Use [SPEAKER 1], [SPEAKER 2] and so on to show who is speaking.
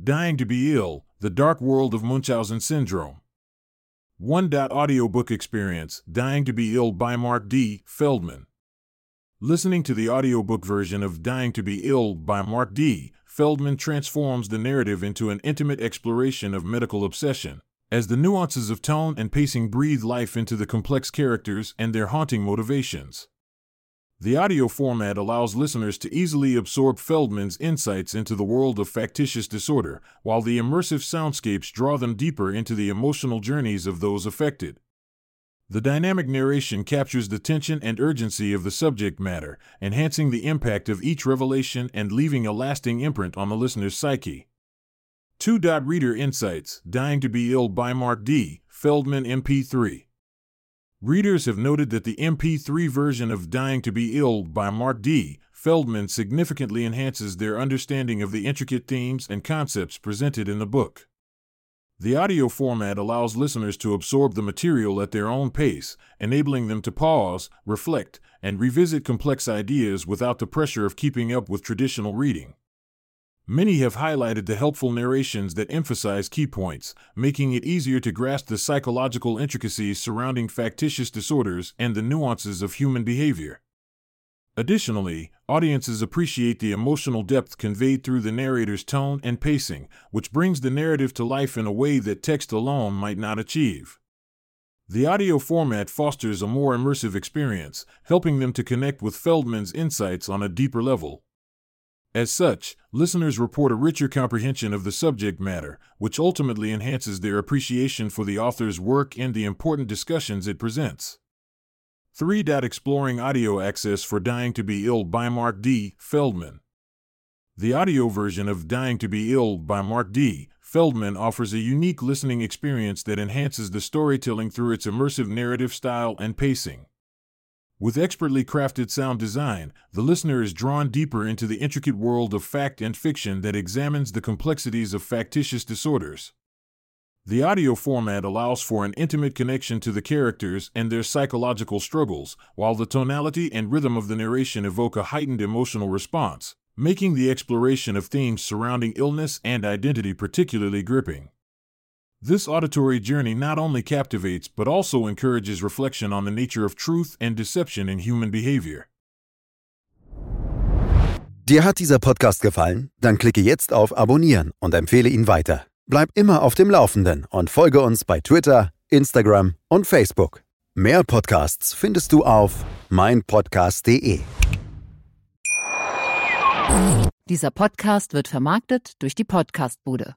[SPEAKER 1] Dying to Be Ill, The Dark World of Munchausen Syndrome. 1. Audiobook experience, Dying to Be Ill by Mark D. Feldman. Listening to the audiobook version of Dying to Be Ill by Mark D. Feldman transforms the narrative into an intimate exploration of medical obsession, as the nuances of tone and pacing breathe life into the complex characters and their haunting motivations. The audio format allows listeners to easily absorb Feldman's insights into the world of factitious disorder, while the immersive soundscapes draw them deeper into the emotional journeys of those affected. The dynamic narration captures the tension and urgency of the subject matter, enhancing the impact of each revelation and leaving a lasting imprint on the listener's psyche. 2. Reader Insights, Dying to Be Ill by Mark D. Feldman MP3. Readers have noted that the MP3 version of Dying to Be Ill by Mark D. Feldman significantly enhances their understanding of the intricate themes and concepts presented in the book. The audio format allows listeners to absorb the material at their own pace, enabling them to pause, reflect, and revisit complex ideas without the pressure of keeping up with traditional reading. Many have highlighted the helpful narrations that emphasize key points, making it easier to grasp the psychological intricacies surrounding factitious disorders and the nuances of human behavior. Additionally, audiences appreciate the emotional depth conveyed through the narrator's tone and pacing, which brings the narrative to life in a way that text alone might not achieve. The audio format fosters a more immersive experience, helping them to connect with Feldman's insights on a deeper level. As such, listeners report a richer comprehension of the subject matter, which ultimately enhances their appreciation for the author's work and the important discussions it presents. 3. Exploring audio access for Dying to Be Ill by Mark D. Feldman. The audio version of Dying to Be Ill by Mark D. Feldman offers a unique listening experience that enhances the storytelling through its immersive narrative style and pacing. With expertly crafted sound design, the listener is drawn deeper into the intricate world of fact and fiction that examines the complexities of factitious disorders. The audio format allows for an intimate connection to the characters and their psychological struggles, while the tonality and rhythm of the narration evoke a heightened emotional response, making the exploration of themes surrounding illness and identity particularly gripping. This auditory journey not only captivates but also encourages reflection on the nature of truth and deception in human behavior.
[SPEAKER 2] Dir hat dieser Podcast gefallen? Dann klicke jetzt auf Abonnieren und empfehle ihn weiter. Bleib immer auf dem Laufenden und folge uns bei Twitter, Instagram und Facebook. Mehr Podcasts findest du auf meinpodcast.de.
[SPEAKER 3] Dieser Podcast wird vermarktet durch die Podcastbude.